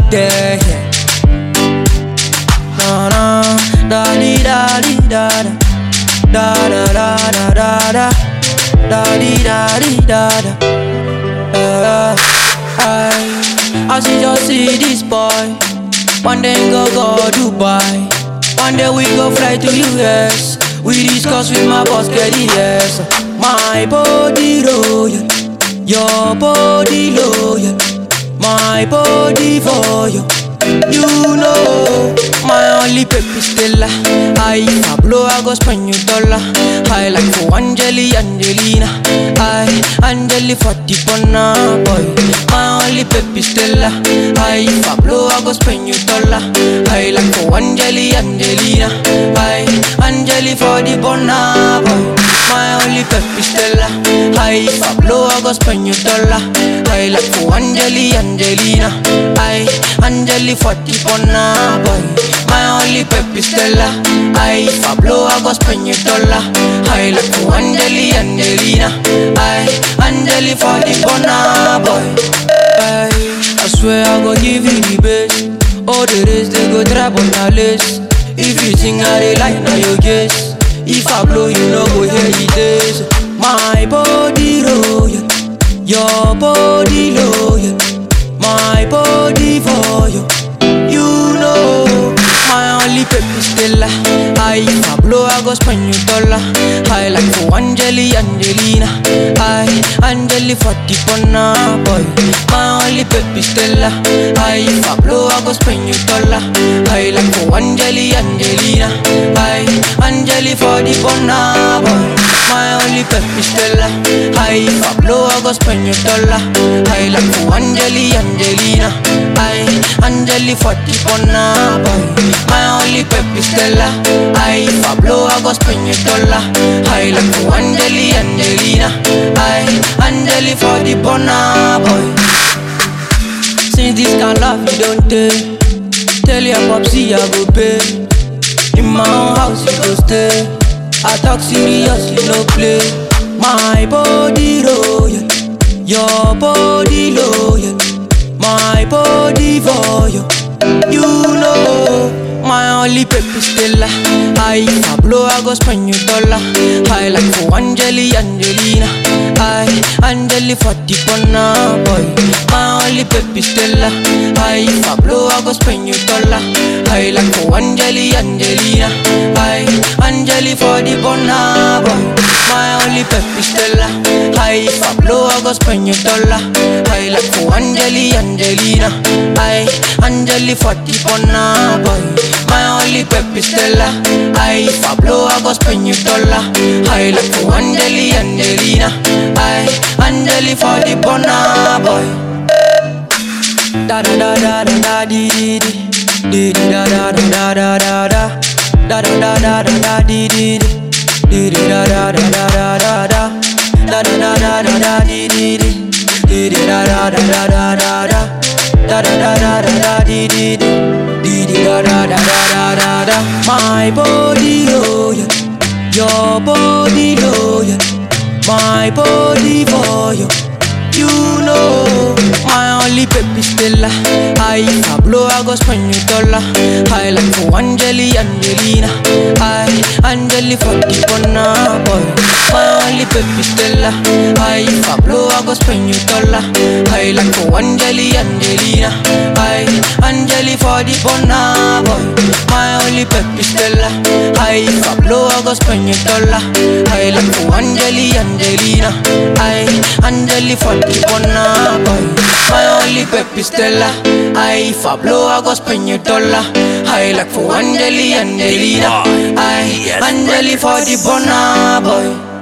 out there. Yeah. Na na, da di da di da da, da da da da da, da di da di da da. I just see this boy. One day go Dubai. One day we go fly to US. We discuss with my boss, get the yes. My body loyal, your body loyal. My body for you. You know, my only baby Stella. I Pablo, I go spend you dollar. I like for Angelina. I Angeli for the bona boy. My only baby Stella. I Pablo, I go spend you dollar. I like for Angelina. I Angeli for the bona boy. My only baby Stella. I Pablo, I go spend you dollar. I like for Angelina. I Angeli for the bona boy. My only baby Stella. I Pablo, I go spend you dollar. I like for Angelina. I Angeli for the bona boy. I swear I go give you the best. All the rest they go trap on the list. If you think I dey lie, now you guess. If I blow, you know go hear it is. My body loyal, your body loyal. My body for you. You know, my only baby Stella. I Pablo, I go spend you dollar. I like for Angelina. I Angeli for the bona boy. My only baby Stella. I Pablo, I go spend you dollar. I like for Angelina. I Angeli for the bona boy. My only baby Stella. I Pablo, I go spend you dollar. I like for Angelina. I Angeli for the bona boy. My only baby Stella. I Pablo, I go spend you dollar. I like for Angelina. I Angeli for the bona boy. Since this kind of love you don't tell your popsy I go pay. In my own house you go stay. I talk seriously, no play. My body loyal, your body loyal. My body for you. You know, my only baby Stella. I Pablo, I go spend you dollar. I like for Angelina. I Angeli for the bona boy. My only baby Stella. I Pablo, I go spend you dollar. I like for Angelina. I Angeli for the bona boy. My only baby Stella. I Pablo, I go spend you dollar. I like for Angelina. I Angeli for the bona boy. My only baby Stella. I Pablo, I go spend you dollar. I like for Angelina. I Angeli for the bona boy. Da da da da da da di di di da da da da da da da da da da da da di di di da da da da da da da da da da da da di di di da da da da da da da da da da da da di di di da da da da da da. My body loyal, your body loyal. My body for you. You know, my only baby Stella. I Pablo, I go spend you dollar. I like for Angelina. I Angeli for the bona boy. My only baby Stella. I Pablo, I go spend you dollar. I like for Angelina. I Angeli for the bona boy. My only baby Stella. I Pablo, I go spend you dollar. I like for Angelina. I Angeli for the bona boy. My only baby Stella. I Pablo, I go spend you dollar. I like for Angelina. I Angeli for the bona boy.